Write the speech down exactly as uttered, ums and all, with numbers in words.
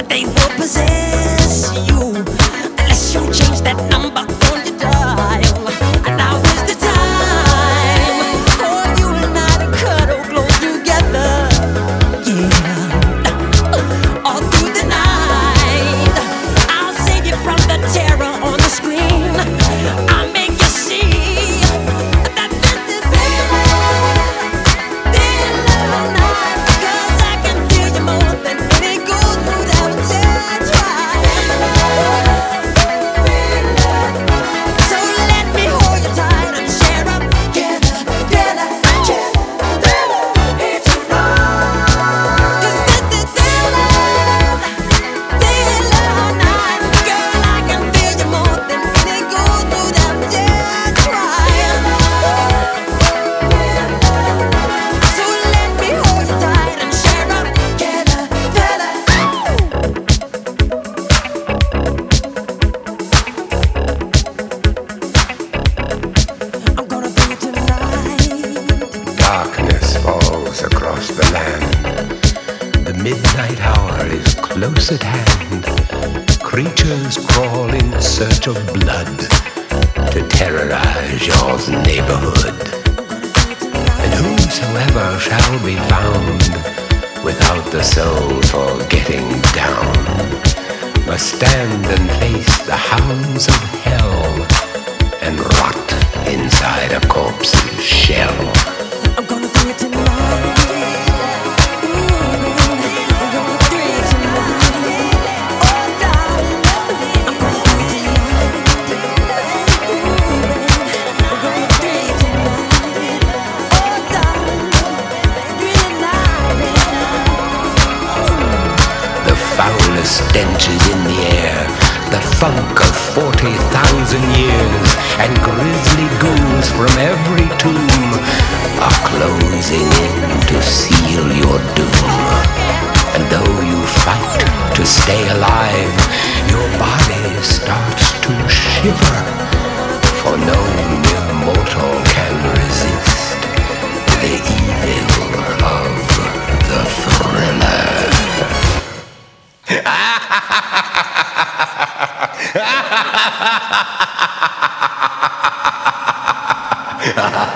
they will possess you unless you change that number on your dial. And now is the time for you and I to cuddle close together. Yeah, all through the night, I'll save you from the terror on the screen. I'll make you see that this is real love, real love night, 'cause I can feel you more than any gold would ever try. So let me hold you tight and share up together, together, together, it's enough. 'Cause this is real love, real love night, girl, I can feel you more than any gold would ever try. So let me hold you tight and share up together, together. I'm gonna be tonight. Darkness falls across the land. The midnight hour is close at hand. Creatures crawl in search of blood to terrorize your neighborhood. And whosoever shall be found without the soul for getting down must stand and face the hounds of hell and rot inside a corpse's shell. I'm gonna do it tonight. I'm gonna do it tonight. Oh, darling, I'm gonna do it tonight. I'm gonna do it tonight. Oh, darling, do it tonight. The foulest stench is in the air, the funk of forty thousand years, and grisly ghouls from every tomb are closing in to seal your doom. And though you fight to stay alive, your body starts to shiver, for no mere mortal can resist the evil of the thriller. Ha ha ha ha!